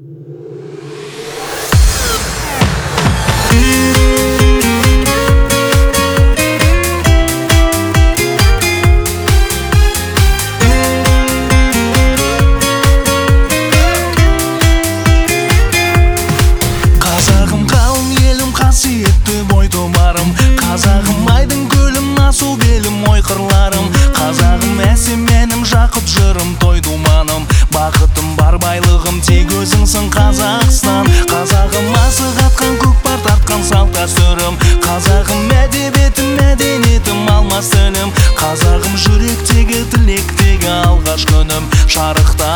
Қазағым қалың елім, қасиетті бойтұмарым, қазағым айдың көлім, асыл белім, ой қырларым. Қазағым әсем менім, жақұт жырым, той думаным, бақытым бар байлығым, тек өзіңсің Қазақстан. Қазағым асық атқан, көкпар тартқан салт дәстүрім, қазағым әдебиетім, мәдениетім, алмас тілім. Қазағым жүректегі, тілектегі алғаш күнім, шарықта